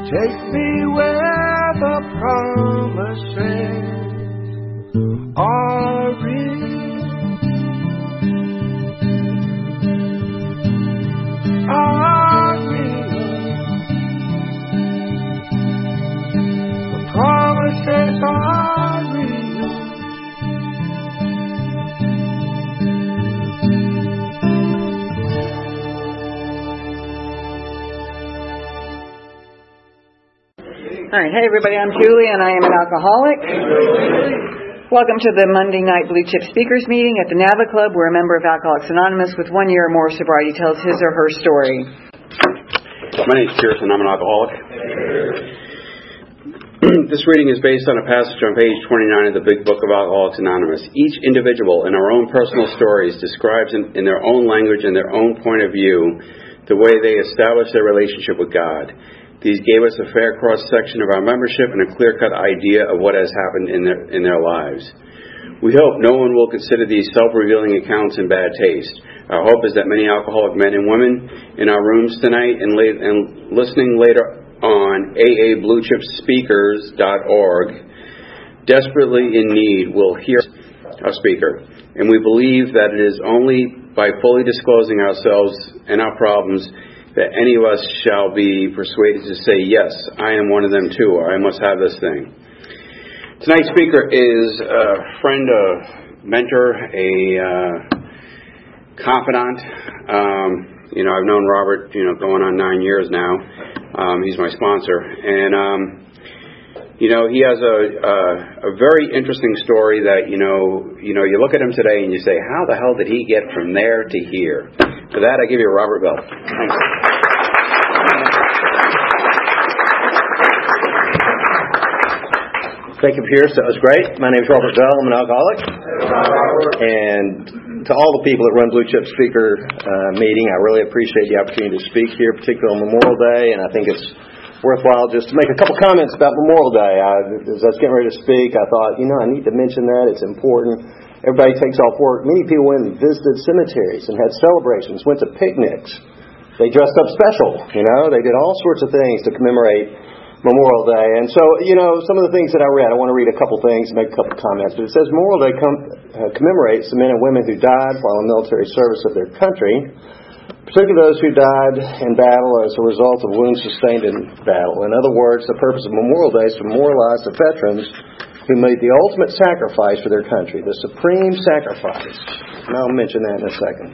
Take me where the promises are real. Are real. The promises are real. All right, hey everybody, I'm Julie and I am an alcoholic. Welcome to the Monday night Blue Chip Speakers meeting at the Nava Club, where a member of Alcoholics Anonymous with 1 year or more sobriety tells his or her story. My name is Pearson, I'm an alcoholic. This reading is based on a passage on page 29 of the Big Book of Alcoholics Anonymous. Each individual in our own personal stories describes in their own language and their own point of view the way they establish their relationship with God. These gave us a fair cross-section of our membership and a clear-cut idea of what has happened in their lives. We hope no one will consider these self-revealing accounts in bad taste. Our hope is that many alcoholic men and women in our rooms tonight and listening later on aabluechipspeakers.org desperately in need will hear our speaker. And we believe that it is only by fully disclosing ourselves and our problems that any of us shall be persuaded to say, yes, I am one of them too, or I must have this thing. Tonight's speaker is a friend, a mentor, a confidant. I've known Robert, going on 9 years now. He's my sponsor. And, he has a very interesting story that, you look at him today and you say, how the hell did he get from there to here? For that, I give you a Robert Bell. Thanks. Thank you, Pierce. That was great. My name is Robert Bell. I'm an alcoholic. And to all the people that run Blue Chip Speaker meeting, I really appreciate the opportunity to speak here, particularly on Memorial Day. And I think it's worthwhile just to make a couple comments about Memorial Day. As I was getting ready to speak, I thought, I need to mention that. It's important. Everybody takes off work. Many people went and visited cemeteries and had celebrations, went to picnics. They dressed up special, They did all sorts of things to commemorate Memorial Day. And so, some of the things that I read, I want to read a couple things, make a couple comments. But it says Memorial Day commemorates the men and women who died while in military service of their country, particularly those who died in battle as a result of wounds sustained in battle. In other words, the purpose of Memorial Day is to memorialize the veterans who made the ultimate sacrifice for their country, the supreme sacrifice. And I'll mention that in a second.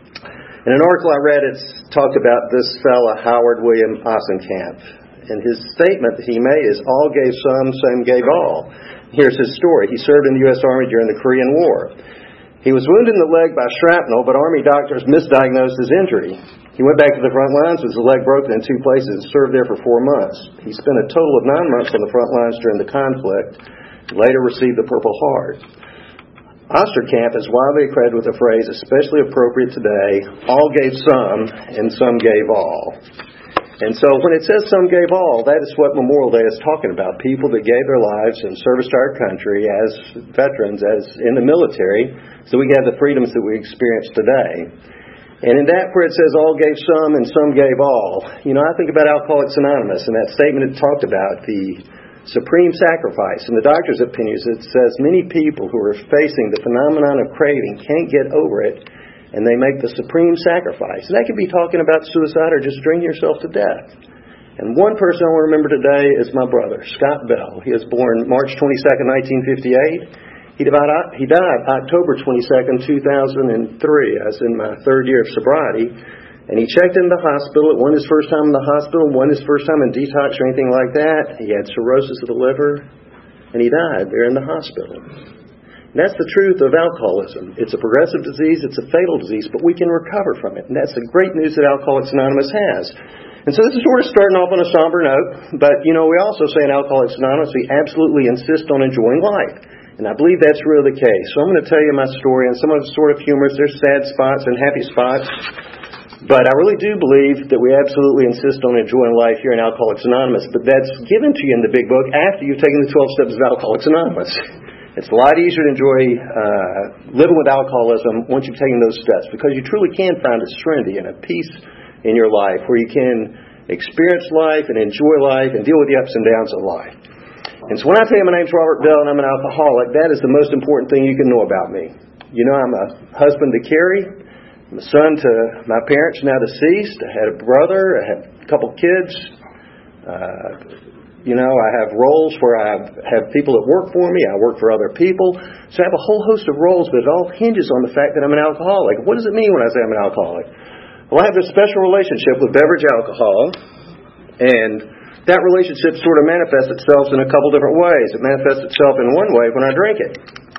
In an article I read, it's talked about this fella, Howard William Osenkamp. And his statement that he made is, all gave some gave all. Here's his story. He served in the U.S. Army during the Korean War. He was wounded in the leg by shrapnel, but Army doctors misdiagnosed his injury. He went back to the front lines with his leg broken in 2 places and served there for 4 months. He spent a total of 9 months on the front lines during the conflict, later received the Purple Heart. Osterkamp is widely credited with the phrase, especially appropriate today, all gave some and some gave all. And so when it says some gave all, that is what Memorial Day is talking about. People that gave their lives in service to our country as veterans, as in the military, so we have the freedoms that we experience today. And in that where it says all gave some and some gave all, I think about Alcoholics Anonymous and that statement it talked about, the supreme sacrifice. In the doctor's opinions, it says many people who are facing the phenomenon of craving can't get over it, and they make the supreme sacrifice. And that could be talking about suicide or just drinking yourself to death. And one person I want to remember today is my brother, Scott Bell. He was born March 22nd, 1958. He died October 22nd, 2003. I was in my 3rd year of sobriety. And he checked into the hospital. It wasn't his first time in the hospital. It wasn't his first time in detox or anything like that. He had cirrhosis of the liver. And he died there in the hospital. And that's the truth of alcoholism. It's a progressive disease. It's a fatal disease. But we can recover from it. And that's the great news that Alcoholics Anonymous has. And so this is sort of starting off on a somber note. But, we also say in Alcoholics Anonymous, we absolutely insist on enjoying life. And I believe that's really the case. So I'm going to tell you my story. And some of it's sort of humorous. There's sad spots and happy spots. But I really do believe that we absolutely insist on enjoying life here in Alcoholics Anonymous. But that's given to you in the big book after you've taken the 12 steps of Alcoholics Anonymous. It's a lot easier to enjoy living with alcoholism once you've taken those steps, because you truly can find a serenity and a peace in your life where you can experience life and enjoy life and deal with the ups and downs of life. And so when I tell you my name's Robert Bell and I'm an alcoholic, that is the most important thing you can know about me. You know, I'm a husband to Carrie. I'm a son to my parents, now deceased. I had a brother. I had a couple kids. I have roles where I have people that work for me. I work for other people. So I have a whole host of roles, but it all hinges on the fact that I'm an alcoholic. What does it mean when I say I'm an alcoholic? Well, I have this special relationship with beverage alcohol, and that relationship sort of manifests itself in a couple different ways. It manifests itself in one way when I drink it.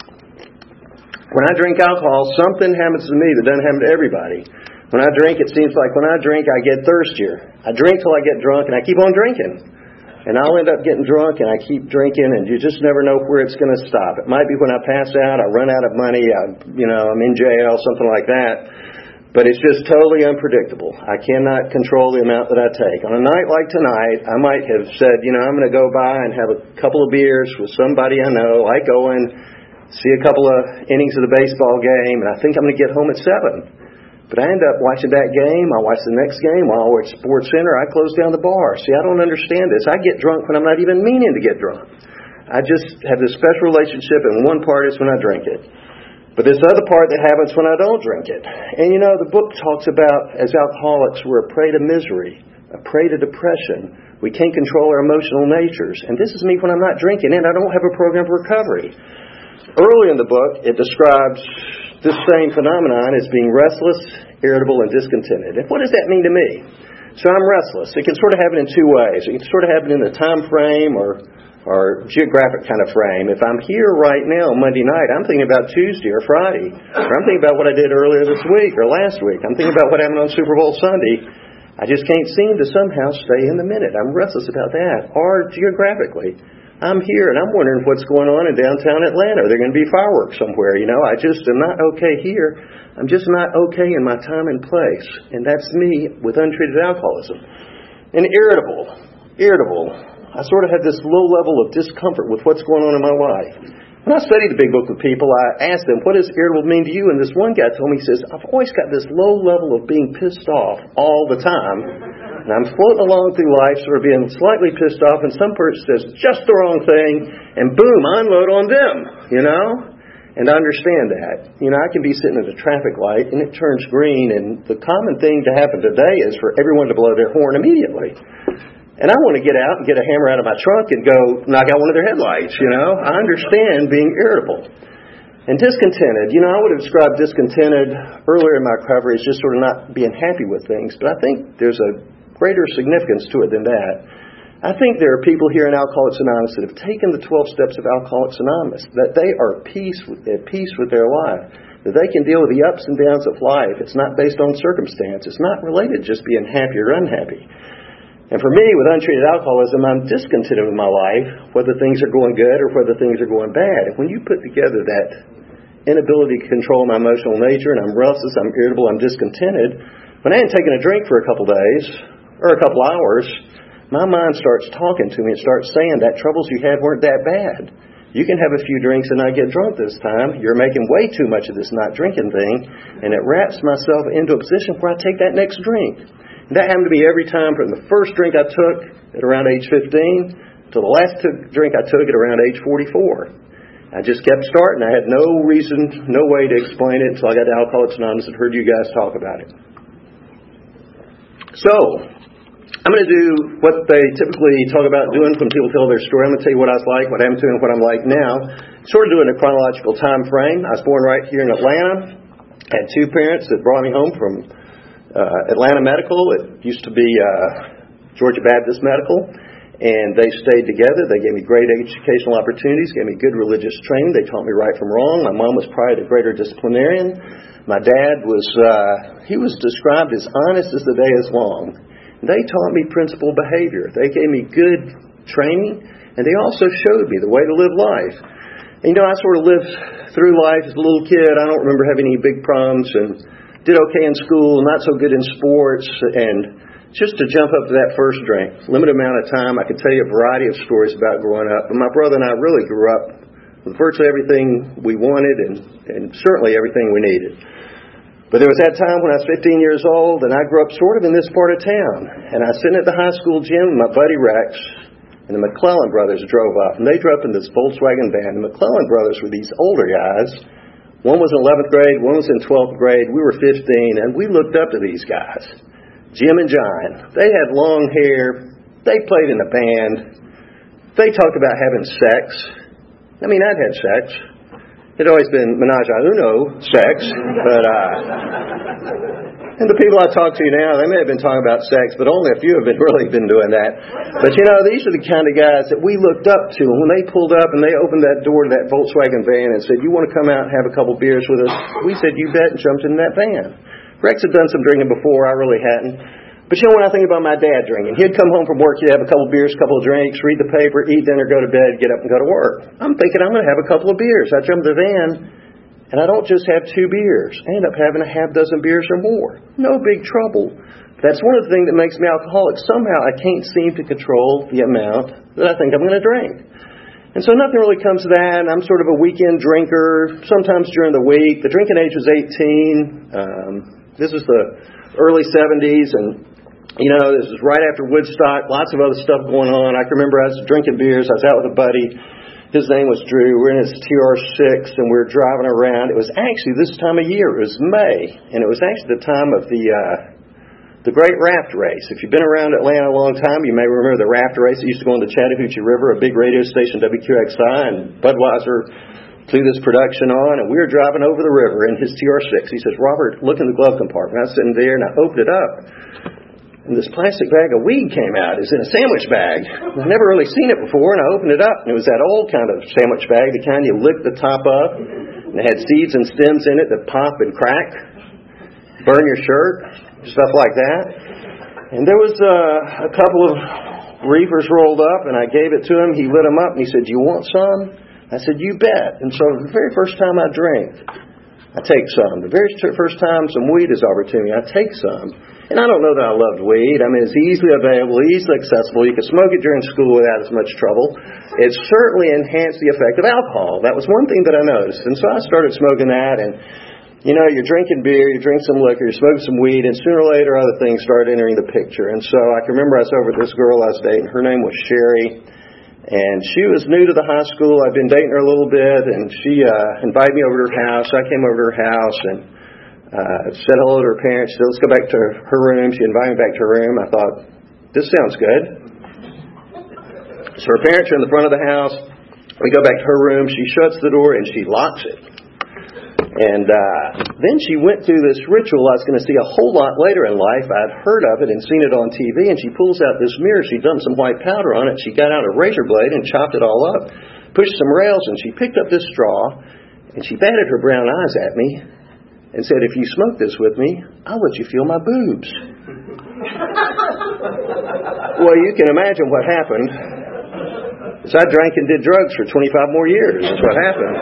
When I drink alcohol, something happens to me that doesn't happen to everybody. When I drink, it seems like when I drink, I get thirstier. I drink till I get drunk, and I keep on drinking. And I'll end up getting drunk, and I keep drinking, and you just never know where it's going to stop. It might be when I pass out, I run out of money, I'm in jail, something like that. But it's just totally unpredictable. I cannot control the amount that I take. On a night like tonight, I might have said, I'm going to go by and have a couple of beers with somebody I know, like Owen, see a couple of innings of the baseball game, and I think I'm going to get home at 7. But I end up watching that game. I watch the next game. While we're at Sports Center, I close down the bar. See, I don't understand this. I get drunk when I'm not even meaning to get drunk. I just have this special relationship, and one part is when I drink it. But this other part that happens when I don't drink it. And the book talks about, as alcoholics, we're a prey to misery, a prey to depression. We can't control our emotional natures. And this is me when I'm not drinking, and I don't have a program for recovery. Early in the book, it describes this same phenomenon as being restless, irritable, and discontented. And what does that mean to me? So I'm restless. It can sort of happen in two ways. It can sort of happen in the time frame or geographic kind of frame. If I'm here right now Monday night, I'm thinking about Tuesday or Friday. Or I'm thinking about what I did earlier this week or last week. I'm thinking about what happened on Super Bowl Sunday. I just can't seem to somehow stay in the minute. I'm restless about that. Or geographically, I'm here and I'm wondering what's going on in downtown Atlanta. Are there going to be fireworks somewhere? I just am not okay here. I'm just not okay in my time and place. And that's me with untreated alcoholism. And irritable. I sort of have this low level of discomfort with what's going on in my life. When I studied the Big Book with people, I asked them, what does irritable mean to you? And this one guy told me, he says, I've always got this low level of being pissed off all the time. And I'm floating along through life sort of being slightly pissed off, and some person says just the wrong thing, and boom, I unload on them, And I understand that. I can be sitting at a traffic light, and it turns green, and the common thing to happen today is for everyone to blow their horn immediately. And I want to get out and get a hammer out of my trunk and go knock out one of their headlights, I understand being irritable. And discontented, I would have described discontented earlier in my recovery as just sort of not being happy with things, but I think there's a greater significance to it than that. I think there are people here in Alcoholics Anonymous that have taken the 12 steps of Alcoholics Anonymous, that they are at peace with their life, that they can deal with the ups and downs of life. It's not based on circumstance. It's not related to just being happy or unhappy. And for me, with untreated alcoholism, I'm discontented with my life, whether things are going good or whether things are going bad. And when you put together that inability to control my emotional nature, and I'm restless, I'm irritable, I'm discontented, when I ain't taken a drink for a couple days or a couple hours, my mind starts talking to me and starts saying that troubles you had weren't that bad. You can have a few drinks and not get drunk this time. You're making way too much of this not drinking thing, and it wraps myself into a position where I take that next drink. And that happened to me every time from the first drink I took at around age 15 to the last drink I took at around age 44. I just kept starting. I had no reason, no way to explain it until I got to Alcoholics Anonymous and heard you guys talk about it. So, I'm going to do what they typically talk about doing when people tell their story. I'm going to tell you what I was like, what I'm doing, what I'm like now. Sort of doing a chronological time frame. I was born right here in Atlanta. I had two parents that brought me home from Atlanta Medical. It used to be Georgia Baptist Medical. And they stayed together. They gave me great educational opportunities, gave me good religious training. They taught me right from wrong. My mom was probably the greater disciplinarian. My dad was, he was described as honest as the day is long. They taught me principled behavior. They gave me good training, and they also showed me the way to live life. And, I sort of lived through life as a little kid. I don't remember having any big problems and did okay in school, not so good in sports, and just to jump up to that first drink, limited amount of time, I could tell you a variety of stories about growing up. But my brother and I really grew up with virtually everything we wanted and certainly everything we needed. But there was that time when I was 15 years old, and I grew up sort of in this part of town. And I was sitting at the high school gym with my buddy Rex, and the McClellan brothers drove up. And they drove up in this Volkswagen van. The McClellan brothers were these older guys. One was in 11th grade, one was in 12th grade. We were 15, and we looked up to these guys, Jim and John. They had long hair. They played in a band. They talked about having sex. I mean, I'd had sex. It had always been menage a uno sex, but and the people I talk to now, they may have been talking about sex, but only a few have really been doing that. But these are the kind of guys that we looked up to. And when they pulled up and they opened that door to that Volkswagen van and said, "You want to come out and have a couple beers with us?" We said, "You bet," and jumped in that van. Rex had done some drinking before. I really hadn't. But when I think about my dad drinking, he'd come home from work, he'd have a couple of beers, a couple of drinks, read the paper, eat dinner, go to bed, get up and go to work. I'm thinking I'm going to have a couple of beers. I jump in the van, and I don't just have 2 beers. I end up having a half dozen beers or more. No big trouble. That's one of the things that makes me alcoholic. Somehow I can't seem to control the amount that I think I'm going to drink. And so nothing really comes to that. I'm sort of a weekend drinker, sometimes during the week. The drinking age was 18. This was the early 70s, and this is right after Woodstock, lots of other stuff going on. I can remember I was drinking beers. I was out with a buddy. His name was Drew. We're in his TR6, and we're driving around. It was actually this time of year. It was May, and it was actually the time of the Great Raft Race. If you've been around Atlanta a long time, you may remember the Raft Race. It used to go on the Chattahoochee River, a big radio station, WQXI, and Budweiser threw this production on, and we were driving over the river in his TR6. He says, "Robert, look in the glove compartment." I was sitting there, and I opened it up. And this plastic bag of weed came out. It was in a sandwich bag. I'd never really seen it before, and I opened it up, and it was that old kind of sandwich bag, the kind you lick the top up, and it had seeds and stems in it that pop and crack, burn your shirt, stuff like that. And there was a couple of reefers rolled up, and I gave it to him. He lit them up, and he said, "Do you want some?" I said, "You bet." And so the very first time I drank, I take some. The very first time some weed is offered to me, I take some. And I don't know that I loved weed. I mean, it's easily available, easily accessible. You could smoke it during school without as much trouble. It certainly enhanced the effect of alcohol. That was one thing that I noticed. And so I started smoking that, and you're drinking beer, you drink some liquor, you're smoking some weed, and sooner or later other things started entering the picture. And so I can remember I was over with this girl I was dating. Her name was Sherry. And she was new to the high school. I'd been dating her a little bit, and she invited me over to her house. I came over to her house and said hello to her parents. She said, "Let's go back to her room." She invited me back to her room. I thought, this sounds good. So her parents are in the front of the house. We go back to her room. She shuts the door and she locks it. And then she went through this ritual I was going to see a whole lot later in life. I'd heard of it and seen it on TV, and she pulls out this mirror. She'd done some white powder on it. She got out a razor blade and chopped it all up, pushed some rails, and she picked up this straw, and she batted her brown eyes at me and said, "If you smoke this with me, I'll let you feel my boobs." Well, you can imagine what happened. So I drank and did drugs for 25 more years. That's what happened.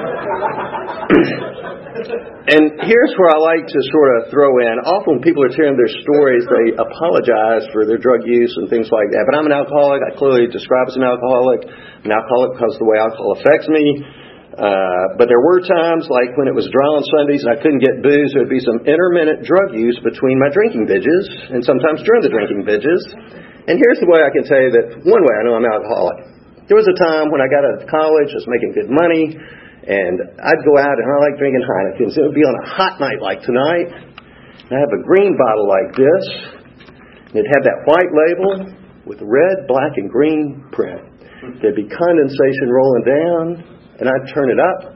And here's where I like to sort of throw in. Often when people are telling their stories, they apologize for their drug use and things like that. But I'm an alcoholic. I clearly describe as an alcoholic. I'm an alcoholic because of the way alcohol affects me. But there were times, like when it was dry on Sundays and I couldn't get booze, there would be some intermittent drug use between my drinking binges, and sometimes during the drinking binges. And here's the way I can tell you that one way I know I'm an alcoholic. There was a time when I got out of college, I was making good money, and I'd go out and I like drinking Heineken. So it would be on a hot night like tonight, and I have a green bottle like this, and it'd have that white label with red, black, and green print. There'd be condensation rolling down, and I'd turn it up.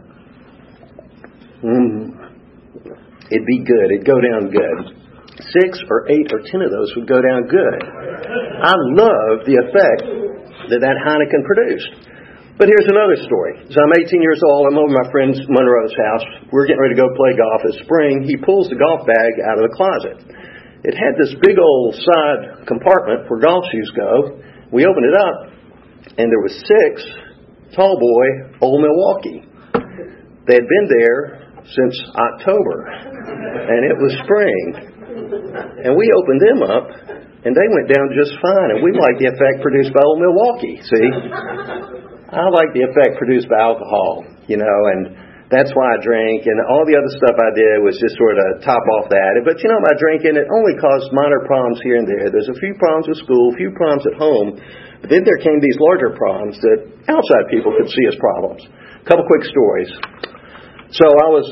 It'd be good. It'd go down good. 6 or 8 or 10 of those would go down good. I love the effect that Heineken produced. But here's another story. So I'm 18 years old. I'm over at my friend Monroe's house. We're getting ready to go play golf this spring. He pulls the golf bag out of the closet. It had this big old side compartment where golf shoes go. We opened it up, and there was 6 Tall Boy Old Milwaukee. They had been there since October, and it was spring. And we opened them up, and they went down just fine. And we like the effect produced by Old Milwaukee, see? I like the effect produced by alcohol, and that's why I drink, and all the other stuff I did was just sort of top off that. But by drinking, it only caused minor problems here and there. There's a few problems with school, a few problems at home, but then there came these larger problems that outside people could see as problems. A couple quick stories. So I was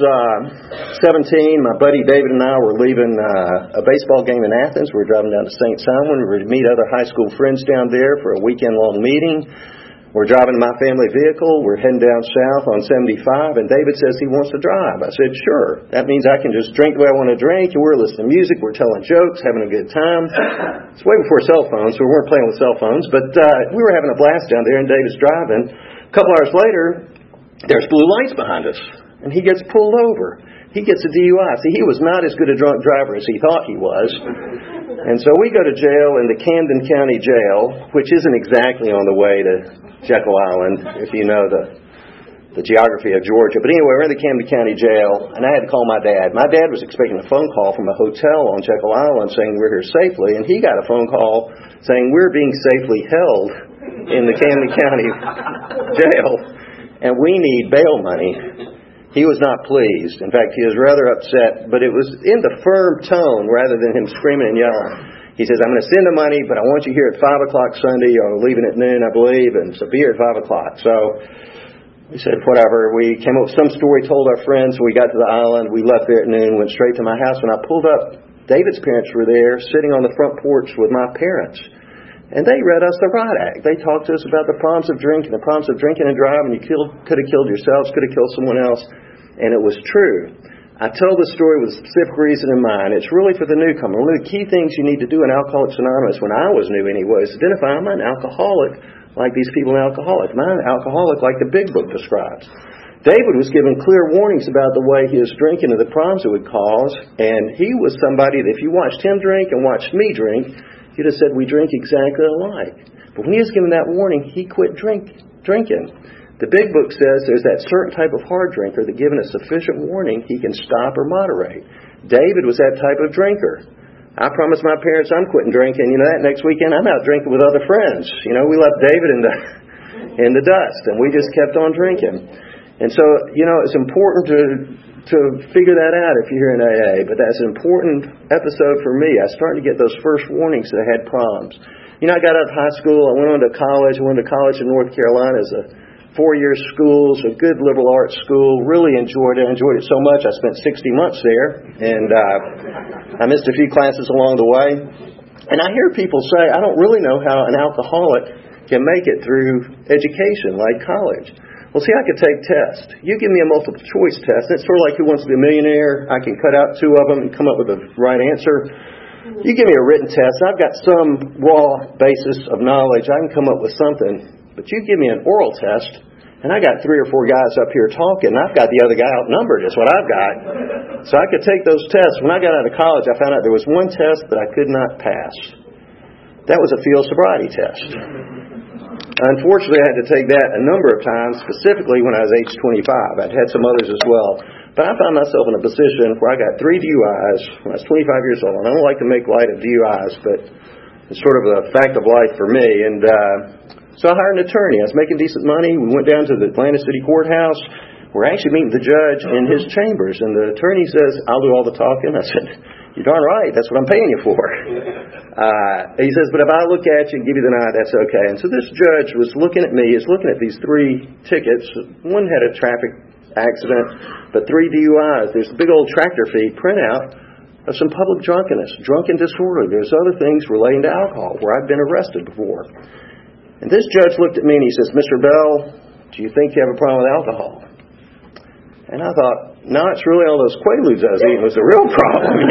17. My buddy David and I were leaving a baseball game in Athens. We were driving down to St. Simon. We were to meet other high school friends down there for a weekend-long meeting. We're driving in my family vehicle. We're heading down south on 75, and David says he wants to drive. I said, sure. That means I can just drink the way I want to drink, and we're listening to music, we're telling jokes, having a good time. It's way before cell phones, so we weren't playing with cell phones, but we were having a blast down there, and David's driving. A couple hours later, there's blue lights behind us, and he gets pulled over. He gets a DUI. See, he was not as good a drunk driver as he thought he was. And so we go to jail in the Camden County Jail, which isn't exactly on the way to Jekyll Island, if you know the geography of Georgia. But anyway, we're in the Camden County Jail, and I had to call my dad. My dad was expecting a phone call from a hotel on Jekyll Island saying we're here safely, and he got a phone call saying we're being safely held in the Camden County Jail, and we need bail money. He was not pleased. In fact, he was rather upset, but it was in the firm tone rather than him screaming and yelling. He says, I'm going to send the money, but I want you here at 5 o'clock Sunday, or leaving at noon, I believe, and so be here at 5 o'clock. So we said, whatever. We came up with some story, told our friends. We got to the island. We left there at noon, went straight to my house. When I pulled up, David's parents were there, sitting on the front porch with my parents. And they read us the riot act. They talked to us about the problems of drinking, the problems of drinking and driving. You could have killed yourselves, could have killed someone else. And it was true. I tell this story with a specific reason in mind. It's really for the newcomer. One of the key things you need to do in Alcoholics Anonymous, when I was new anyway, is identify I'm an alcoholic like these people in Alcoholics. I'm an alcoholic like the Big Book describes. David was given clear warnings about the way he was drinking and the problems it would cause. And he was somebody that if you watched him drink and watched me drink, you'd have said we drink exactly alike. But when he was given that warning, he quit drinking. The Big Book says there's that certain type of hard drinker that given a sufficient warning, he can stop or moderate. David was that type of drinker. I promised my parents I'm quitting drinking. That next weekend I'm out drinking with other friends. We left David in the dust, and we just kept on drinking. And so, it's important to figure that out if you're in AA. But that's an important episode for me. I started to get those first warnings that I had problems. I got out of high school. I went on to college. I went to college in North Carolina as a 4-year school, a good liberal arts school. Really enjoyed it. I enjoyed it so much I spent 60 months there, and I missed a few classes along the way. And I hear people say, I don't really know how an alcoholic can make it through education like college. Well, see, I could take tests. You give me a multiple choice test. It's sort of like Who Wants to Be a Millionaire. I can cut out 2 of them and come up with the right answer. You give me a written test. I've got some raw basis of knowledge. I can come up with something. But you give me an oral test, and I got 3 or 4 guys up here talking, and I've got the other guy outnumbered. That's what I've got. So I could take those tests. When I got out of college, I found out there was one test that I could not pass. That was a field sobriety test. Unfortunately, I had to take that a number of times, specifically when I was age 25. I'd had some others as well. But I found myself in a position where I got 3 DUIs when I was 25 years old. And I don't like to make light of DUIs, but it's sort of a fact of life for me. And so I hired an attorney. I was making decent money. We went down to the Atlanta City Courthouse. We're actually meeting the judge in his chambers. And the attorney says, I'll do all the talking. I said, you're darn right. That's what I'm paying you for. He says, but if I look at you and give you the nod, that's okay. And so this judge was looking at me. He's looking at these 3 tickets. One had a traffic accident, but 3 DUIs. There's a big old tractor fee printout of some public drunkenness, drunken disorder. There's other things relating to alcohol where I've been arrested before. And this judge looked at me and he says, Mr. Bell, do you think you have a problem with alcohol? And I thought, no, it's really all those Quaaludes I was eating was the real problem,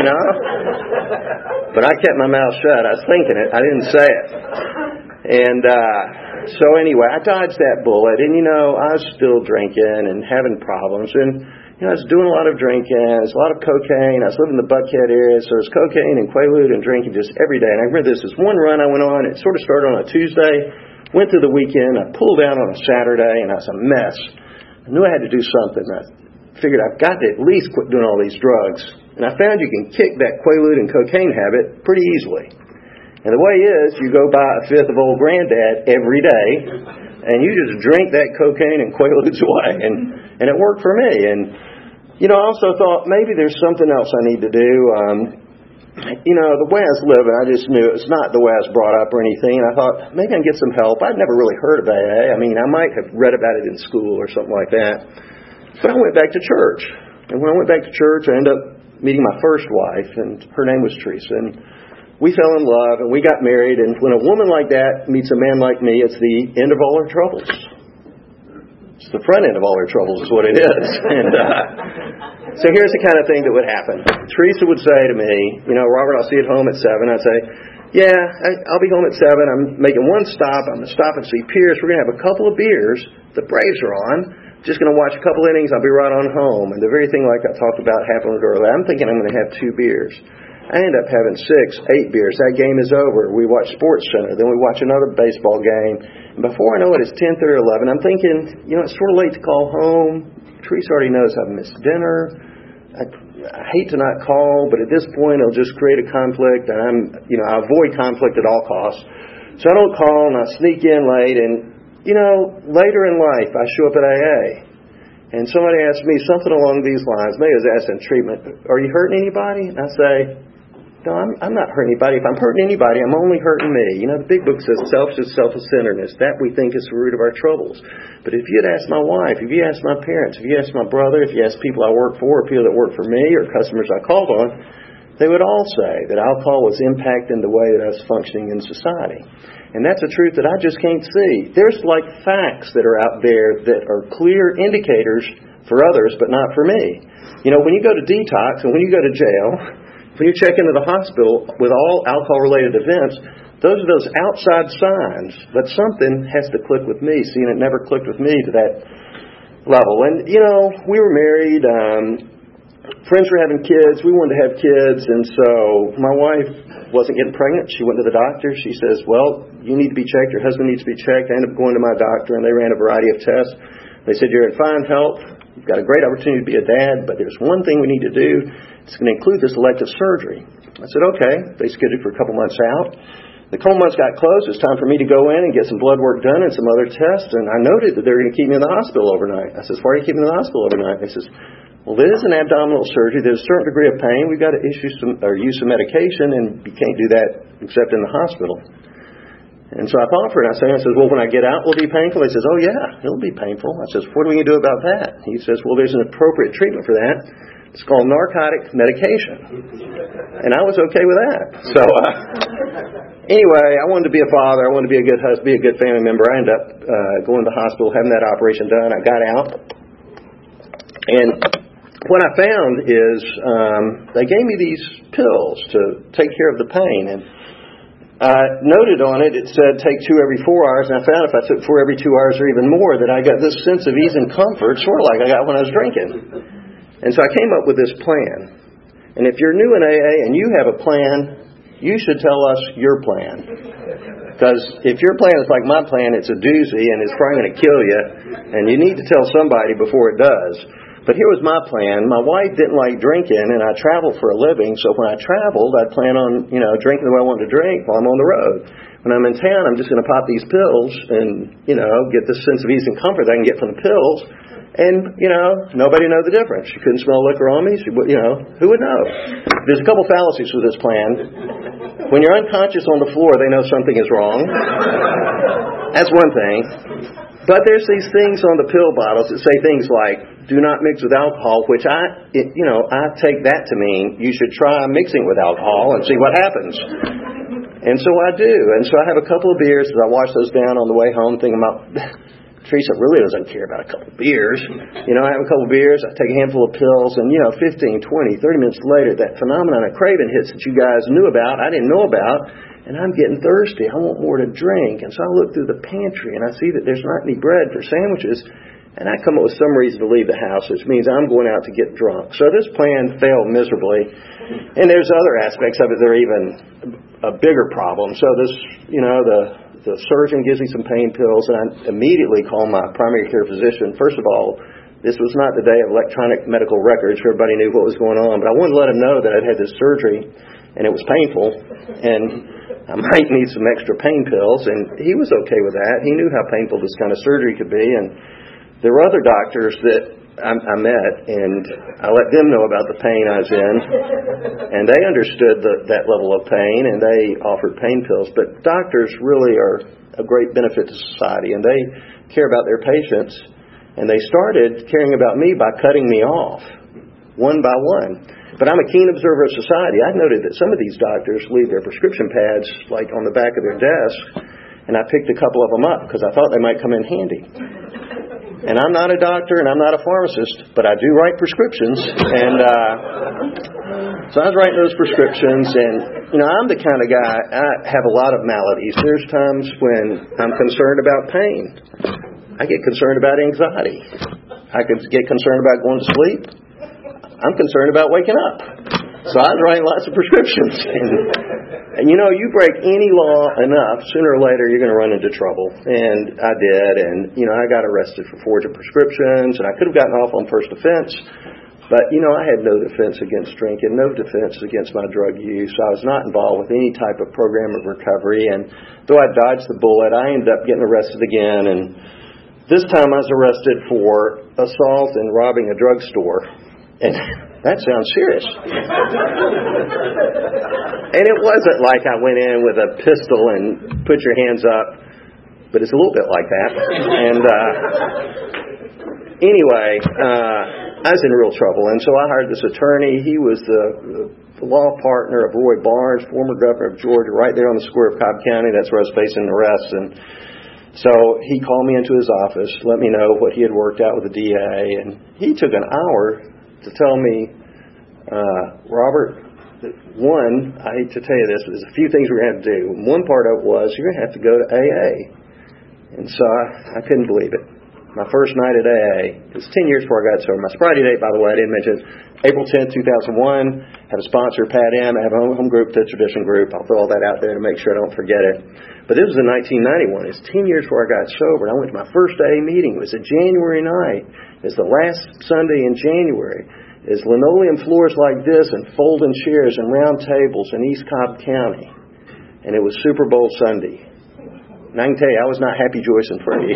But I kept my mouth shut. I was thinking it. I didn't say it. And so anyway, I dodged that bullet. And, I was still drinking and having problems. And, I was doing a lot of drinking. There's a lot of cocaine. I was living in the Buckhead area. So there's cocaine and Quaalude and drinking just every day. And I remember this one run I went on. It sort of started on a Tuesday. Went through the weekend. I pulled out on a Saturday. And I was a mess. I knew I had to do something. I figured I've got to at least quit doing all these drugs. And I found you can kick that Quaalude and cocaine habit pretty easily. And the way is, you go buy a 5th of Old Granddad every day, and you just drink that cocaine and quaaludes away. And it worked for me. And, I also thought maybe there's something else I need to do. The way I was living, I just knew it was not the way I was brought up or anything. And I thought, maybe I can get some help. I'd never really heard of AA. I mean, I might have read about it in school or something like that. But I went back to church. And when I went back to church, I ended up meeting my first wife, and her name was Teresa. And we fell in love, and we got married. And when a woman like that meets a man like me, it's the end of all her troubles. It's the front end of all her troubles is what it is. And so here's the kind of thing that would happen. Teresa would say to me, Robert, I'll see you at home at 7. I'd say, yeah, I'll be home at 7. I'm making one stop. I'm going to stop and see Pierce. We're going to have a couple of beers. The Braves are on. Just going to watch a couple innings. I'll be right on home. And the very thing like I talked about happened earlier. I'm thinking I'm going to have 2 beers. I end up having 6, 8 beers. That game is over. We watch Sports Center. Then we watch another baseball game. And before I know it, it's 10:30 or 11. I'm thinking, it's sort of late to call home. Teresa already knows I've missed dinner. I hate to not call, but at this point, it'll just create a conflict. And I avoid conflict at all costs. So I don't call, and I sneak in late. And, later in life, I show up at AA. And somebody asks me something along these lines. Maybe I was asking treatment, are you hurting anybody? And I say, no, I'm not hurting anybody. If I'm hurting anybody, I'm only hurting me. The big book says selfishness, self-centeredness. That we think is the root of our troubles. But if you'd asked my wife, if you asked my parents, if you asked my brother, if you asked people I work for, or people that work for me, or customers I called on, they would all say that alcohol was impacting the way that I was functioning in society. And that's a truth that I just can't see. There's like facts that are out there that are clear indicators for others, but not for me. When you go to detox and when you go to jail, when you check into the hospital with all alcohol-related events, those are those outside signs. But something has to click with me. See, and it never clicked with me to that level. And, we were married. Friends were having kids. We wanted to have kids. And so my wife wasn't getting pregnant. She went to the doctor. She says, well, you need to be checked. Your husband needs to be checked. I ended up going to my doctor, and they ran a variety of tests. They said, you're in fine health. You've got a great opportunity to be a dad, but there's one thing we need to do. It's going to include this elective surgery. I said, okay. They scheduled for a couple months out. The couple months got close. It was time for me to go in and get some blood work done and some other tests. And I noted that they were going to keep me in the hospital overnight. I said, why are you keeping me in the hospital overnight? They says, well, it is an abdominal surgery. There's a certain degree of pain. We've got to use some medication, and you can't do that except in the hospital. And so I thought for it. I said, well, when I get out, will it be painful? He says, oh, yeah, it'll be painful. I says, what are we going to do about that? He says, well, there's an appropriate treatment for that. It's called narcotic medication. And I was okay with that. So anyway, I wanted to be a father. I wanted to be a good husband, be a good family member. I ended up going to the hospital, having that operation done. I got out. And what I found is they gave me these pills to take care of the pain. And I noted on it, it said take 2 every 4 hours, and I found if I took 4 every 2 hours or even more, that I got this sense of ease and comfort, sort of like I got when I was drinking. And so I came up with this plan. And if you're new in AA and you have a plan, you should tell us your plan. Because if your plan is like my plan, it's a doozy and it's probably going to kill you, and you need to tell somebody before it does. But here was my plan. My wife didn't like drinking, and I traveled for a living. So when I traveled, I'd plan on, drinking the way I wanted to drink while I'm on the road. When I'm in town, I'm just going to pop these pills and, get this sense of ease and comfort that I can get from the pills. And, nobody know the difference. She couldn't smell liquor on me. She, who would know? There's a couple fallacies with this plan. When you're unconscious on the floor, they know something is wrong. That's one thing. But there's these things on the pill bottles that say things like, do not mix with alcohol, which I take that to mean you should try mixing with alcohol and see what happens. And so I do. And so I have a couple of beers as I wash those down on the way home, thinking about, Teresa really doesn't care about a couple of beers. I have a couple of beers, I take a handful of pills, and 15, 20, 30 minutes later, that phenomenon of craving hits that you guys knew about, I didn't know about, and I'm getting thirsty. I want more to drink. And so I look through the pantry, and I see that there's not any bread for sandwiches. And I come up with some reason to leave the house, which means I'm going out to get drunk. So this plan failed miserably. And there's other aspects of it that are even a bigger problem. So this, the surgeon gives me some pain pills, and I immediately call my primary care physician. First of all, this was not the day of electronic medical records. Everybody knew what was going on. But I wanted to let him know that I'd had this surgery, and it was painful. And I might need some extra pain pills, and he was okay with that. He knew how painful this kind of surgery could be, and there were other doctors that I met, and I let them know about the pain I was in, and they understood that level of pain, and they offered pain pills. But doctors really are a great benefit to society, and they care about their patients, and they started caring about me by cutting me off, one by one. But I'm a keen observer of society. I noted that some of these doctors leave their prescription pads like on the back of their desk, and I picked a couple of them up because I thought they might come in handy. And I'm not a doctor and I'm not a pharmacist, but I do write prescriptions. And so I was writing those prescriptions, and I'm the kind of guy, I have a lot of maladies. There's times when I'm concerned about pain. I get concerned about anxiety. I could get concerned about going to sleep. I'm concerned about waking up. So I was writing lots of prescriptions. And you break any law enough, sooner or later you're going to run into trouble. And I did. And, I got arrested for forging prescriptions. And I could have gotten off on first offense. But, I had no defense against drinking, no defense against my drug use. I was not involved with any type of program of recovery. And though I dodged the bullet, I ended up getting arrested again. And this time I was arrested for assault and robbing a drugstore. And that sounds serious. And it wasn't like I went in with a pistol and put your hands up, but it's a little bit like that. And anyway, I was in real trouble, and so I hired this attorney. He was the law partner of Roy Barnes, former governor of Georgia, right there on the square of Cobb County. That's where I was facing arrest. And so he called me into his office, let me know what he had worked out with the DA, and he took an hour to tell me, Robert, one, I hate to tell you this, but there's a few things we're going to have to do. One part of it was you're going to have to go to AA. And so I couldn't believe it. My first night at AA, it was 10 years before I got sober. My sobriety date, by the way, I didn't mention, April 10th, 2001. Had a sponsor, Pat M. I have a home group, the Tradition Group. I'll throw all that out there to make sure I don't forget it. But this was in 1991. It's 10 years before I got sober. And I went to my first AA meeting. It was a January night. It's the last Sunday in January. It's linoleum floors like this and folding chairs and round tables in East Cobb County. And it was Super Bowl Sunday. And I can tell you, I was not Happy Joyce and Freddie.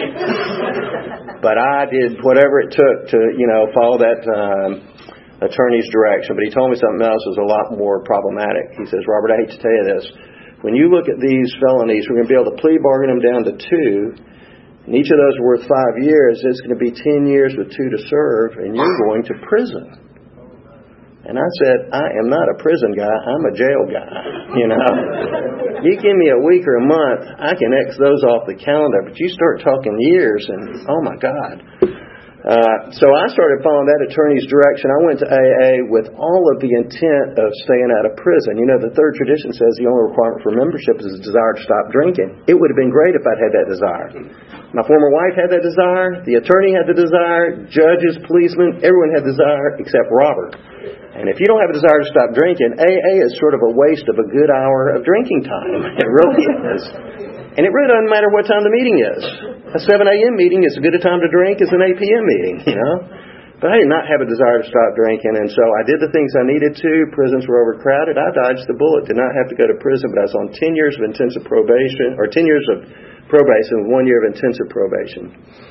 But I did whatever it took to, follow that attorney's direction. But he told me something else was a lot more problematic. He says, Robert, I hate to tell you this. When you look at these felonies, we're going to be able to plea bargain them down to 2. And each of those are worth 5 years. It's going to be 10 years with 2 to serve, and you're going to prison. And I said, I am not a prison guy. I'm a jail guy. You give me a week or a month, I can X those off the calendar. But you start talking years, and oh my God. So I started following that attorney's direction. I went to AA with all of the intent of staying out of prison. The third tradition says the only requirement for membership is a desire to stop drinking. It would have been great if I'd had that desire. My former wife had that desire. The attorney had the desire. Judges, policemen, everyone had the desire except Robert. And if you don't have a desire to stop drinking, AA is sort of a waste of a good hour of drinking time. It really is. And it really doesn't matter what time the meeting is. A 7 a.m. meeting is as good a time to drink as an 8 p.m. meeting, But I did not have a desire to stop drinking, and so I did the things I needed to. Prisons were overcrowded. I dodged the bullet, did not have to go to prison, but I was on 10 years of intensive probation, or 10 years of probation, 1 year of intensive probation.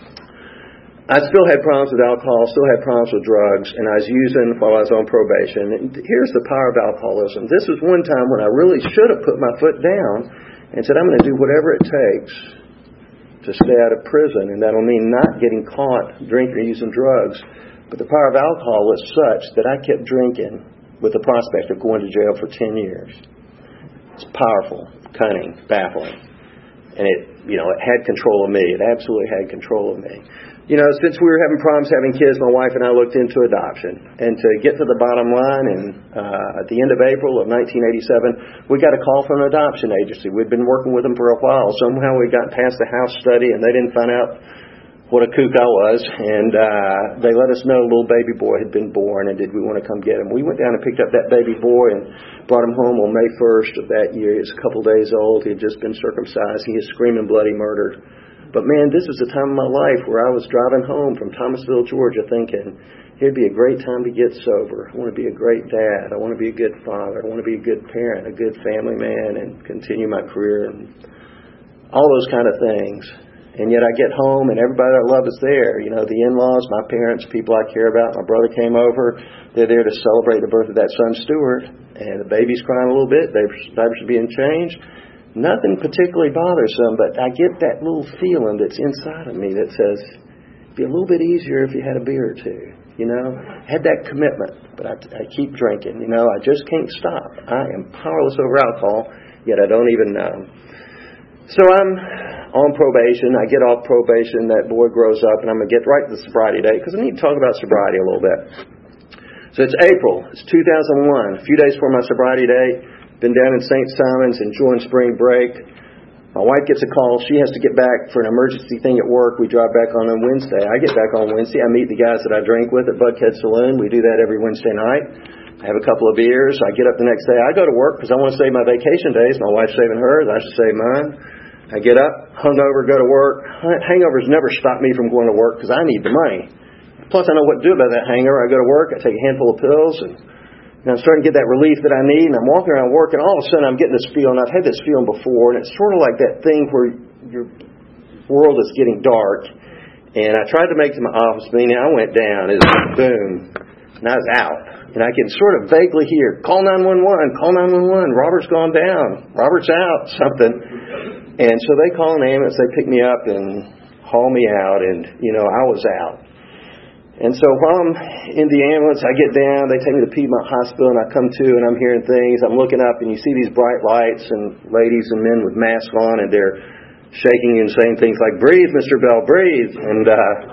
I still had problems with alcohol, still had problems with drugs, and I was using while I was on probation. And here's the power of alcoholism. This was one time when I really should have put my foot down and said, I'm going to do whatever it takes to stay out of prison, and that'll mean not getting caught drinking or using drugs. But the power of alcohol was such that I kept drinking with the prospect of going to jail for 10 years. It's powerful, cunning, baffling. And it had control of me. It absolutely had control of me. Since we were having problems having kids, my wife and I looked into adoption. And to get to the bottom line, at the end of April of 1987, we got a call from an adoption agency. We'd been working with them for a while. Somehow we got past the house study, and they didn't find out what a kook I was. And they let us know a little baby boy had been born, and did we want to come get him. We went down and picked up that baby boy and brought him home on May 1st of that year. He was a couple days old. He had just been circumcised. He was screaming bloody murder But man, this was a time in my life where I was driving home from Thomasville, Georgia, thinking, it'd be a great time to get sober. I want to be a great dad. I want to be a good father. I want to be a good parent, a good family man, and continue my career and all those kind of things. And yet I get home and everybody I love is there. You know, the in-laws, my parents, people I care about. My brother came over. They're there to celebrate the birth of that son, Stuart. And the baby's crying a little bit. Diapers are being changed. Nothing particularly bothersome, but I get that little feeling that's inside of me that says, it'd be a little bit easier if you had a beer or two. You know, had that commitment, but I keep drinking. You know, I just can't stop. I am powerless over alcohol, yet I don't even know. So I'm on probation. I get off probation. That boy grows up, and I'm going to get right to the sobriety date because I need to talk about sobriety a little bit. So it's April. It's 2001. A few days before my sobriety date. Been down in St. Simons enjoying spring break. My wife gets a call. She has to get back for an emergency thing at work. We drive back on Wednesday. I get back on Wednesday. I meet the guys that I drink with at Buckhead Saloon. We do that every Wednesday night. I have a couple of beers. I get up the next day. I go to work because I want to save my vacation days. My wife's saving hers. I should save mine. I get up, hungover, go to work. Hangovers never stop me from going to work because I need the money. Plus, I know what to do about that hangover. I go to work. I take a handful of pills and I'm starting to get that relief that I need, and I'm walking around work, and all of a sudden I'm getting this feeling. I've had this feeling before, and it's sort of like that thing where your world is getting dark. And I tried to make it to my office meeting. I went down. It was boom. And I was out. And I can sort of vaguely hear, call 911, call 911. Robert's gone down. Robert's out, something. And so they call an ambulance. They pick me up and haul me out, and, you know, I was out. And so while I'm in the ambulance, I get down, they take me to Piedmont Hospital, and I come to, and I'm hearing things. I'm looking up, and you see these bright lights, and ladies and men with masks on, and they're shaking and saying things like, breathe, Mr. Bell, breathe. And,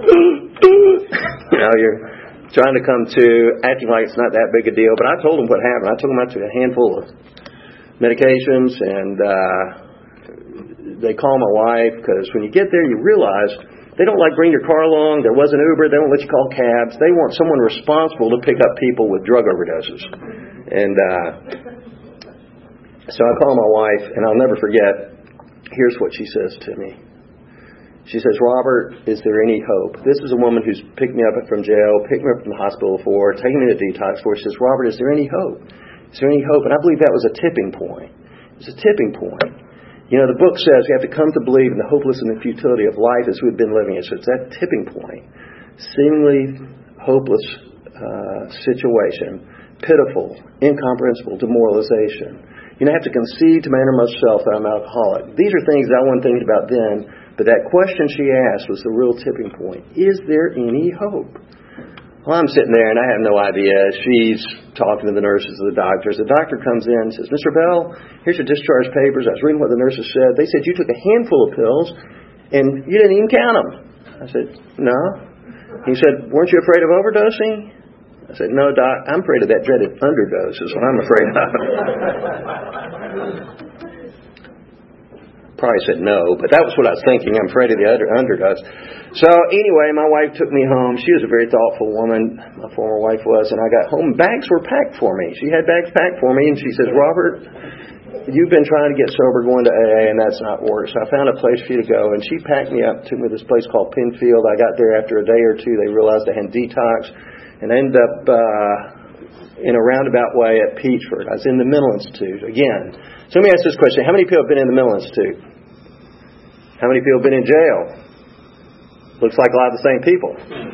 you know, you're trying to come to, acting like it's not that big a deal. But I told them what happened. I told them I took a handful of medications, and they call my wife, because when you get there, you realize they don't like bring your car along. There wasn't Uber. They don't let you call cabs. They want someone responsible to pick up people with drug overdoses. And so I call my wife, and I'll never forget. Here's what she says to me. She says, Robert, is there any hope? This is a woman who's picked me up from jail, picked me up from the hospital before, taken me to detox for. She says, Robert, is there any hope? Is there any hope? And I believe that was a tipping point. It was a tipping point. You know, the book says we have to come to believe in the hopeless and the futility of life as we've been living it. So it's that tipping point. Seemingly hopeless situation. Pitiful, incomprehensible, demoralization. You know, I have to concede to my innermost self that I'm alcoholic. These are things that I wasn't thinking about then, but that question she asked was the real tipping point. Is there any hope? Well, I'm sitting there, and I have no idea. She's talking to the nurses and the doctors. The doctor comes in and says, Mr. Bell, here's your discharge papers. I was reading what the nurses said. They said you took a handful of pills, and you didn't even count them. I said, no. He said, weren't you afraid of overdosing? I said, no, Doc, I'm afraid of that dreaded underdose is what I'm afraid of. Probably said no, but that was what I was thinking. I'm afraid of the underdose. So anyway, my wife took me home. She was a very thoughtful woman, my former wife was, and I got home. Bags were packed for me. She had bags packed for me, and she says, Robert, you've been trying to get sober, going to AA, and that's not worked. So I found a place for you to go, and she packed me up, took me to this place called Penfield. I got there after a day or two. They realized I had detox, and I ended up in a roundabout way at Peachford. I was in the mental institute again. So let me ask this question. How many people have been in the mental institute? How many people have been in jail? Looks like a lot of the same people.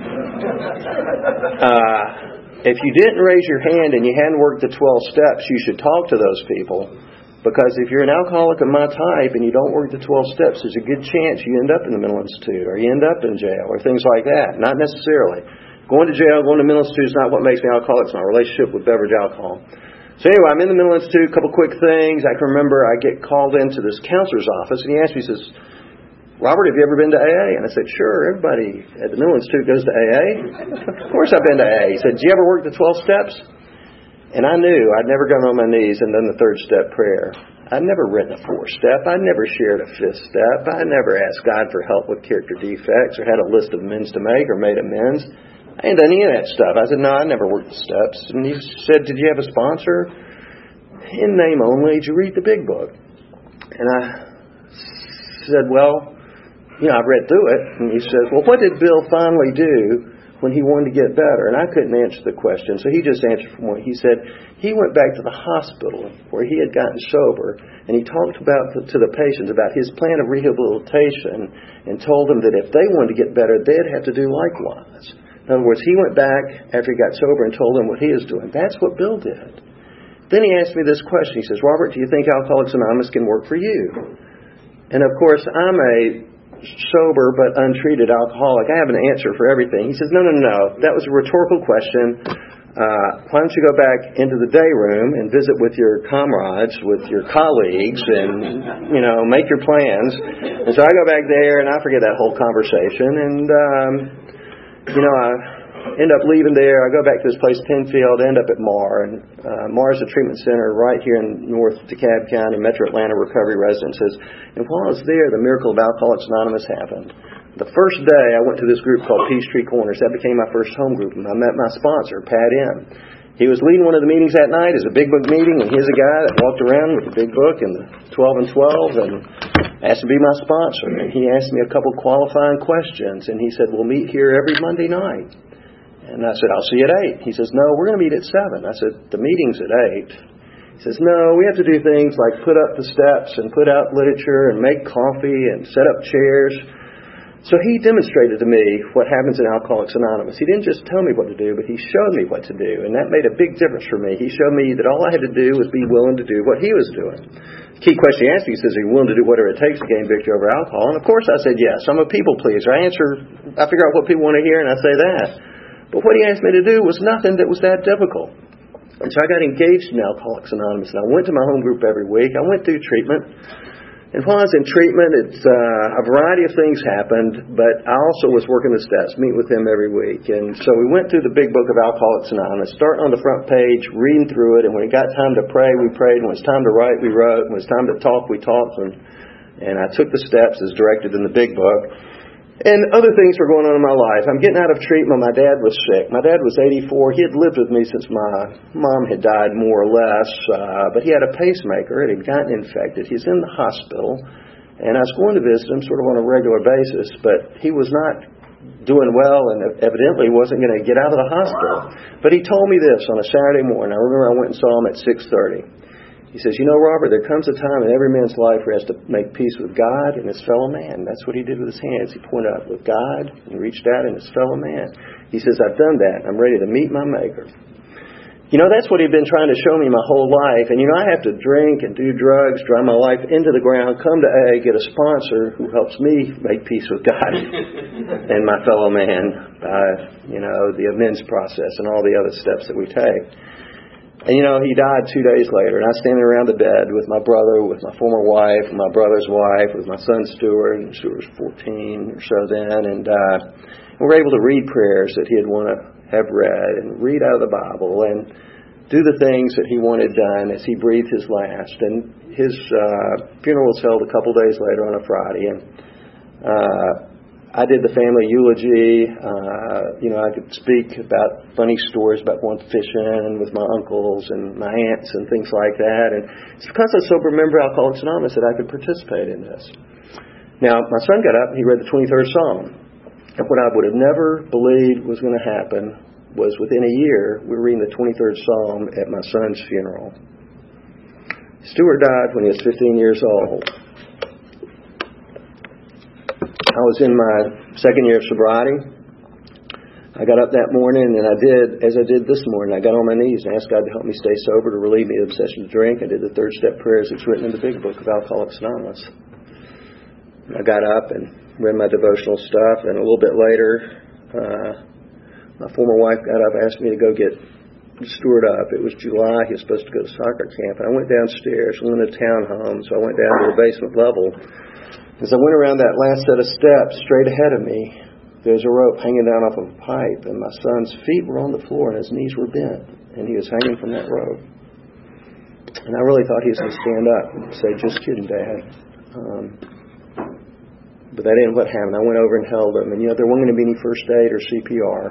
If you didn't raise your hand and you hadn't worked the 12 steps, you should talk to those people. Because if you're an alcoholic of my type and you don't work the 12 steps, there's a good chance you end up in the mental institute or you end up in jail or things like that. Not necessarily. Going to jail, going to mental institute is not what makes me alcoholic. It's my relationship with beverage alcohol. So anyway, I'm in the mental institute, a couple quick things. I can remember I get called into this counselor's office and he asked me, he says, Robert, have you ever been to AA? And I said, sure, everybody at the Mental Institute goes to AA. Of course I've been to AA. He said, did you ever work the 12 steps? And I knew I'd never gone on my knees and done the third step prayer. I'd never written a fourth step. I'd never shared a fifth step. I never asked God for help with character defects or had a list of amends to make or made amends. I ain't done any of that stuff. I said, no, I never worked the steps. And he said, did you have a sponsor? In name only. Did you read the big book? And I said, well, I read through it, and he says, well, what did Bill finally do when he wanted to get better? And I couldn't answer the question, so he just answered for me. He said he went back to the hospital where he had gotten sober, and he talked to the patients about his plan of rehabilitation and told them that if they wanted to get better, they'd have to do likewise. In other words, he went back after he got sober and told them what he was doing. That's what Bill did. Then he asked me this question. He says, Robert, do you think Alcoholics Anonymous can work for you? And of course, I'm a sober but untreated alcoholic. I have an answer for everything. He says, no. That was a rhetorical question. Why don't you go back into the day room and visit with your comrades, with your colleagues, and, make your plans. And so I go back there, and I forget that whole conversation. And, I end up leaving there. I go back to this place, Penfield, end up at MAR. And MAR is a treatment center right here in North DeKalb County, Metro Atlanta Recovery Residences. And while I was there, the miracle of Alcoholics Anonymous happened. The first day, I went to this group called Peachtree Corners. That became my first home group. And I met my sponsor, Pat M. He was leading one of the meetings that night. It was a big book meeting, and he's a guy that walked around with a big book and the 12 and 12 and asked to be my sponsor. And he asked me a couple qualifying questions, and he said, we'll meet here every Monday night. And I said, I'll see you at 8. He says, no, we're going to meet at 7. I said, the meeting's at 8. He says, no, we have to do things like put up the steps and put out literature and make coffee and set up chairs. So he demonstrated to me what happens in Alcoholics Anonymous. He didn't just tell me what to do, but he showed me what to do. And that made a big difference for me. He showed me that all I had to do was be willing to do what he was doing. The key question he asked me, he says, are you willing to do whatever it takes to gain victory over alcohol? And of course I said yes. I'm a people pleaser. I figure out what people want to hear, and I say that. But what he asked me to do was nothing that was that difficult. And so I got engaged in Alcoholics Anonymous, and I went to my home group every week. I went through treatment. And while I was in treatment, a variety of things happened, but I also was working the steps, meet with him every week. And so we went through the big book of Alcoholics Anonymous, starting on the front page, reading through it, and when it got time to pray, we prayed, and when it was time to write, we wrote, and when it was time to talk, we talked, and I took the steps as directed in the big book. And other things were going on in my life. I'm getting out of treatment. My dad was sick. My dad was 84. He had lived with me since my mom had died, more or less. But he had a pacemaker. It had gotten infected. He's in the hospital. And I was going to visit him sort of on a regular basis. But he was not doing well and evidently wasn't going to get out of the hospital. But he told me this on a Saturday morning. I remember I went and saw him at 6:30. He says, Robert, there comes a time in every man's life where he has to make peace with God and his fellow man. That's what he did with his hands. He pointed out with God and reached out in his fellow man. He says, I've done that. I'm ready to meet my Maker. That's what he'd been trying to show me my whole life. And, I have to drink and do drugs, drive my life into the ground, come to AA, get a sponsor who helps me make peace with God and my fellow man by, the amends process and all the other steps that we take. And, he died 2 days later, and I was standing around the bed with my brother, with my former wife, my brother's wife, with my son Stuart, and Stuart was 14 or so then, and we were able to read prayers that he had want to have read, and read out of the Bible, and do the things that he wanted done as he breathed his last. And his funeral was held a couple days later on a Friday, and I did the family eulogy. I could speak about funny stories about going fishing with my uncles and my aunts and things like that. And it's because I was a sober member of Alcoholics Anonymous that I could participate in this. Now, my son got up and he read the 23rd Psalm. And what I would have never believed was going to happen was within a year, we were reading the 23rd Psalm at my son's funeral. Stuart died when he was 15 years old. I was in my second year of sobriety. I got up that morning and I did, as I did this morning, I got on my knees and asked God to help me stay sober, to relieve me of obsession to drink. I did the 3rd step prayers that's written in the big book of Alcoholics Anonymous. I got up and read my devotional stuff, and a little bit later, my former wife got up and asked me to go get Stuart up. It was July. He was supposed to go to soccer camp. And I went downstairs. We were in a townhome, so I went down to the basement level. As I went around that last set of steps, straight ahead of me, there was a rope hanging down off of a pipe, and my son's feet were on the floor and his knees were bent, and he was hanging from that rope. And I really thought he was going to stand up and say, "Just kidding, Dad." But that ain't what happened. I went over and held him, and there wasn't going to be any first aid or CPR.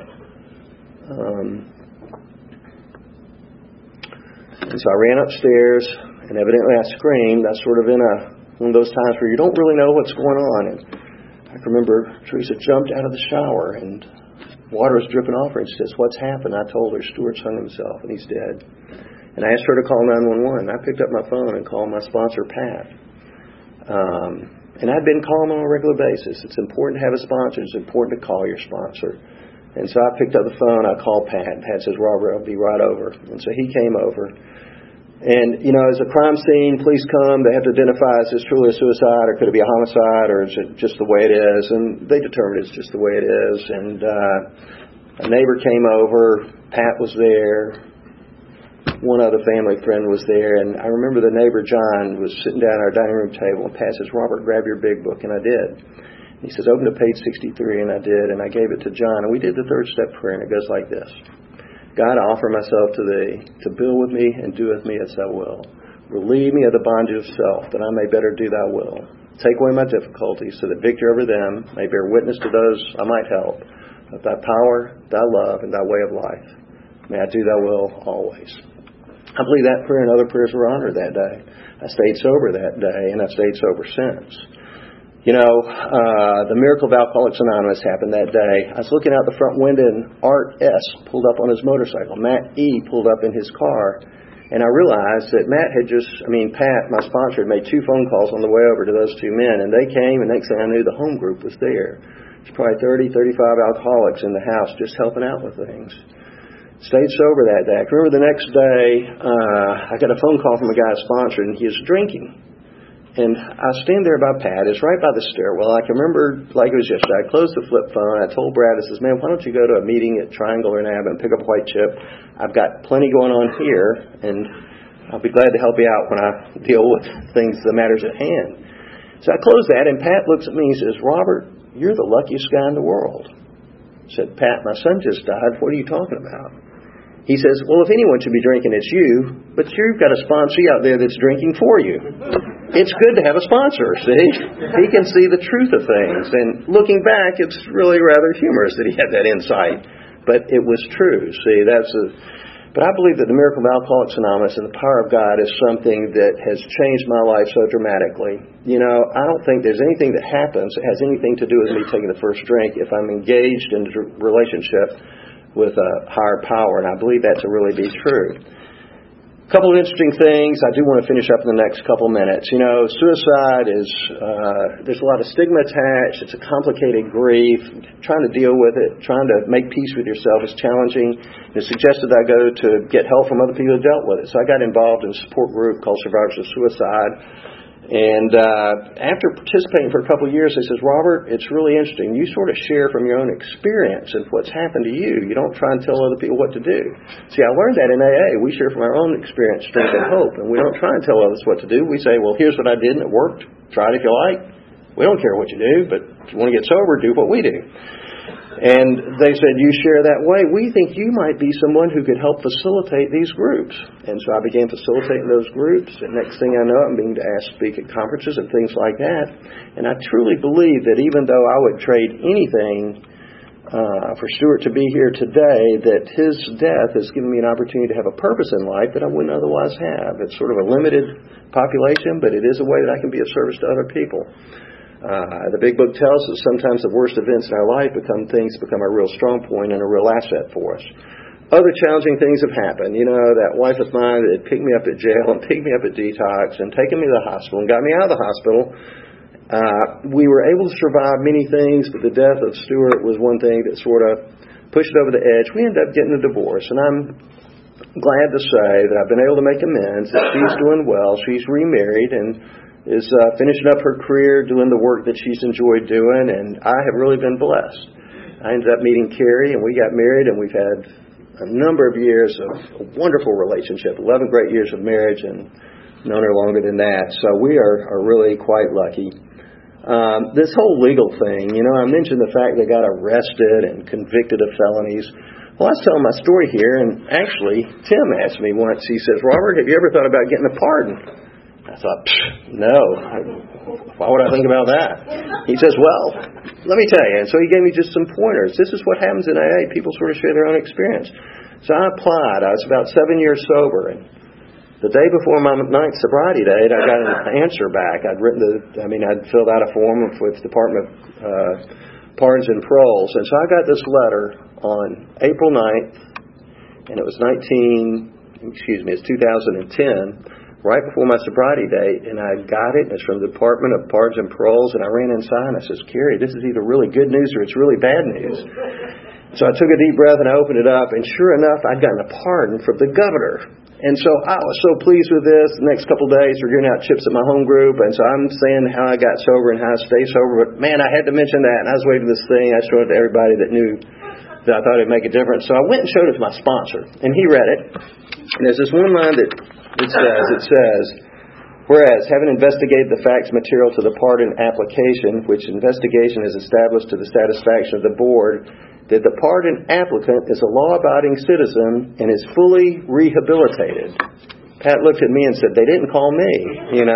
And so I ran upstairs, and evidently I screamed. I was sort of in one of those times where you don't really know what's going on. And I I can remember Teresa jumped out of the shower and water was dripping off her, and she says, "What's happened?" I told her, "Stuart's hung himself and he's dead." And I asked her to call 911. I picked up my phone and called my sponsor, Pat. And I'd been calling him on a regular basis. It's important to have a sponsor. It's important to call your sponsor. And so I picked up the phone. I called Pat. And Pat says, "Robert, I'll be right over." And so he came over. And, as a crime scene, police come. They have to identify, is this truly a suicide, or could it be a homicide, or is it just the way it is? And they determined it's just the way it is. And a neighbor came over. Pat was there. One other family friend was there. And I remember the neighbor, John, was sitting down at our dining room table. And Pat says, "Robert, grab your big book." And I did. He says, "Open to page 63." And I did. And I gave it to John. And we did the third step prayer. And it goes like this. "God, I offer myself to Thee, to build with me and do with me as Thou will. Relieve me of the bondage of self, that I may better do Thy will. Take away my difficulties, so that victory over them may bear witness to those I might help, of Thy power, Thy love, and Thy way of life. May I do Thy will always." I believe that prayer and other prayers were honored that day. I stayed sober that day, and I've stayed sober since. The miracle of Alcoholics Anonymous happened that day. I was looking out the front window, and Art S. pulled up on his motorcycle. Matt E. pulled up in his car. And I realized that Pat, my sponsor, had made 2 phone calls on the way over to those 2 men. And they came, and next thing I knew, the home group was there. There's probably 30, 35 alcoholics in the house just helping out with things. Stayed sober that day. I can remember the next day, I got a phone call from a guy I sponsored, and he was drinking. And I stand there by Pat. It's right by the stairwell. I can remember like it was yesterday. I closed the flip phone. I told Brad, I says, "Man, why don't you go to a meeting at Triangle or Nab and pick up a white chip? I've got plenty going on here, and I'll be glad to help you out when I deal with the matters at hand." So I closed that, and Pat looks at me and says, "Robert, you're the luckiest guy in the world." I said, "Pat, my son just died. What are you talking about?" He says, "Well, if anyone should be drinking, it's you, but you've got a sponsee out there that's drinking for you. It's good to have a sponsor, see? He can see the truth of things." And looking back, it's really rather humorous that he had that insight. But it was true, see? But I believe that the miracle of Alcoholics Anonymous and the power of God is something that has changed my life so dramatically. I don't think there's anything that happens that has anything to do with me taking the first drink if I'm engaged in a relationship with a higher power, and I believe that to really be true. A couple of interesting things. I do want to finish up in the next couple minutes. Suicide is, there's a lot of stigma attached. It's a complicated grief. Trying to deal with it, trying to make peace with yourself is challenging. It suggested I go to get help from other people who dealt with it. So I got involved in a support group called Survivors of Suicide. And after participating for a couple of years, they says, "Robert, it's really interesting. You sort of share from your own experience and what's happened to you. You don't try and tell other people what to do." See, I learned that in AA. We share from our own experience, strength, and hope. And we don't try and tell others what to do. We say, "Well, here's what I did and it worked. Try it if you like. We don't care what you do, but if you want to get sober, do what we do." And they said, "You share that way. We think you might be someone who could help facilitate these groups." And so I began facilitating those groups. And next thing I know, I'm being asked to speak at conferences and things like that. And I truly believe that even though I would trade anything for Stuart to be here today, that his death has given me an opportunity to have a purpose in life that I wouldn't otherwise have. It's sort of a limited population, but it is a way that I can be of service to other people. The Big Book tells us sometimes the worst events in our life become a real strong point and a real asset for us. Other challenging things have happened. That wife of mine that had picked me up at jail and picked me up at detox and taken me to the hospital and got me out of the hospital. We were able to survive many things, but the death of Stuart was one thing that sort of pushed it over the edge. We ended up getting a divorce, and I'm glad to say that I've been able to make amends, that she's doing well. She's remarried and is finishing up her career, doing the work that she's enjoyed doing, and I have really been blessed. I ended up meeting Carrie, and we got married, and we've had a number of years of a wonderful relationship, 11 great years of marriage, and known her longer than that. So we are really quite lucky. This whole legal thing, I mentioned the fact they got arrested and convicted of felonies. Well, I was telling my story here, and actually, Tim asked me once, he says, "Robert, have you ever thought about getting a pardon?" I thought, no. Why would I think about that? He says, "Well, let me tell you." And so he gave me just some pointers. This is what happens in AA. People sort of share their own experience. So I applied. I was about 7 years sober, and The day before my 9th sobriety date, I got an answer back. I'd filled out a form with Department of Pardons and Paroles. And so I got this letter on April 9th, and it was 2010, right before my sobriety date, and I got it. It's from the Department of Pardons and Paroles, and I ran inside and I says, Carrie, this is either really good news or it's really bad news. So I took a deep breath and I opened it up, and sure enough, I'd gotten a pardon from the governor. And so I was so pleased with this. The next couple of days, we're giving out chips at my home group, and so I'm saying how I got sober and how I stay sober. But man, I had to mention that, and I was waiting for this thing. I showed it to everybody that knew that I thought it'd make a difference. So I went and showed it to my sponsor, and he read it. And there's this one line that it says, whereas, having investigated the facts material to the pardon application, which investigation is established to the satisfaction of the board, that the pardon applicant is a law-abiding citizen and is fully rehabilitated. Pat looked at me and said, they didn't call me,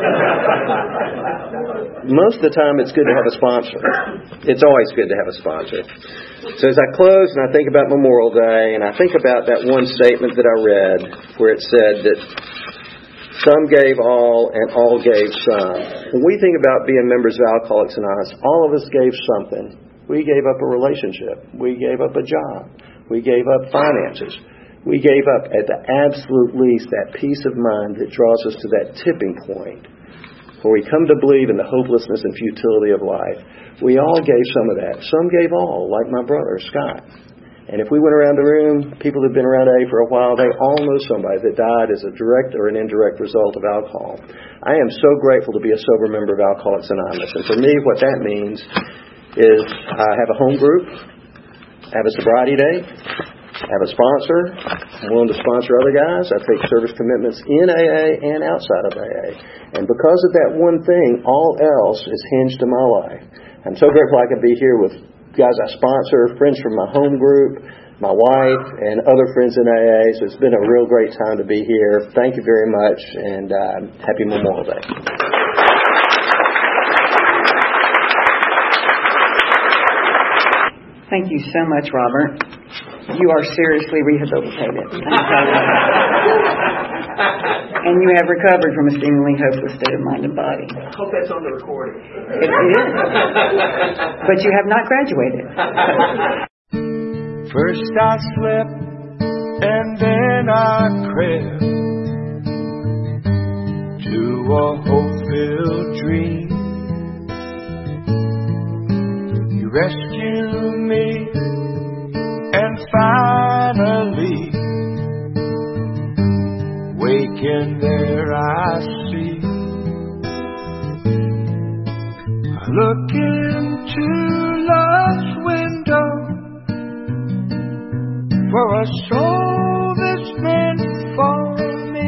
Most of the time it's good to have a sponsor. It's always good to have a sponsor. So as I close and I think about Memorial Day, and I think about that one statement that I read where it said that some gave all and all gave some. When we think about being members of Alcoholics Anonymous, all of us gave something. We gave up a relationship. We gave up a job. We gave up finances. We gave up, at the absolute least, that peace of mind that draws us to that tipping point where we come to believe in the hopelessness and futility of life. We all gave some of that. Some gave all, like my brother, Scott. And if we went around the room, people who've been around AA for a while, they all know somebody that died as a direct or an indirect result of alcohol. I am so grateful to be a sober member of Alcoholics Anonymous. And for me, what that means is I have a home group, I have a sobriety day, I have a sponsor, I'm willing to sponsor other guys, I take service commitments in AA and outside of AA. And because of that one thing, all else is hinged to my life. I'm so grateful I can be here with guys I sponsor, friends from my home group, my wife, and other friends in AA. So it's been a real great time to be here. Thank you very much, and happy Memorial Day. Thank you so much, Robert. You are seriously rehabilitated. And you have recovered from a seemingly hopeless state of mind and body. I hope that's on the recording. It is. But you have not graduated. First I slept and then I crept to a hope-filled dream. You rescued me, and finally, waking there I see. I look into love's window for a soul that's meant for me.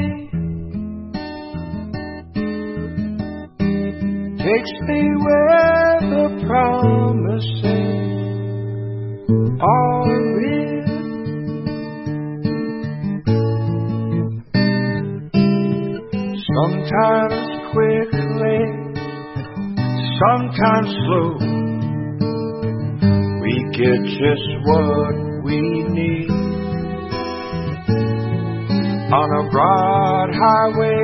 Takes me where the promises are real. Sometimes quickly, sometimes slow, we get just what we need. On a broad highway,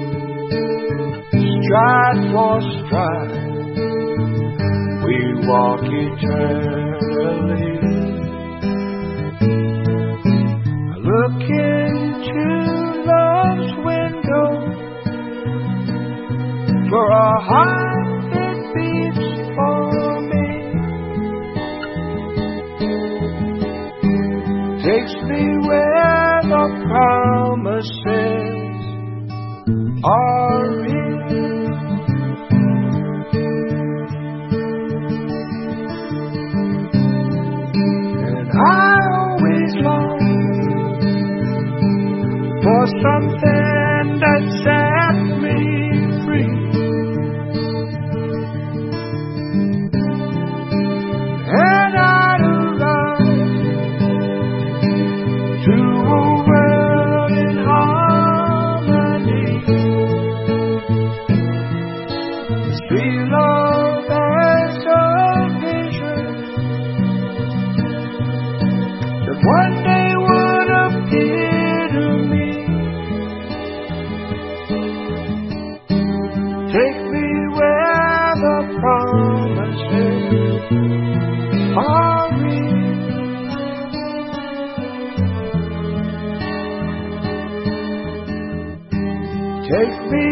stride for stride, we walk eternally. I look into love's window for a heart that beats for me. Takes me where the promises are real. And I always long for something that set me free. And I'd love to a world in harmony. See love as a vision that one day would appear to me. Take me